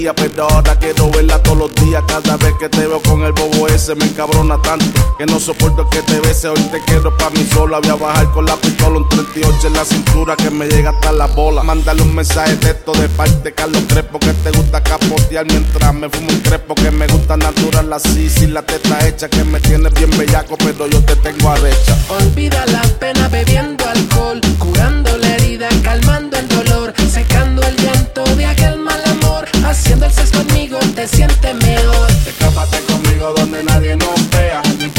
Pero ahora quiero verla todos los días. Cada vez que te veo con el bobo ese me encabrona tanto que no soporto que te bese. Hoy te quiero pa' mí sola. Voy a bajar con la pistola, un 38 en la cintura que me llega hasta la bola. Mándale un mensaje de texto de parte de Carlos Crespo que te gusta capotear mientras me fumo un crepo. Que me gusta natural así, sin la teta hecha. Que me tienes bien bellaco pero yo te tengo arrecha. Olvida la pena bebiendo alcohol, curando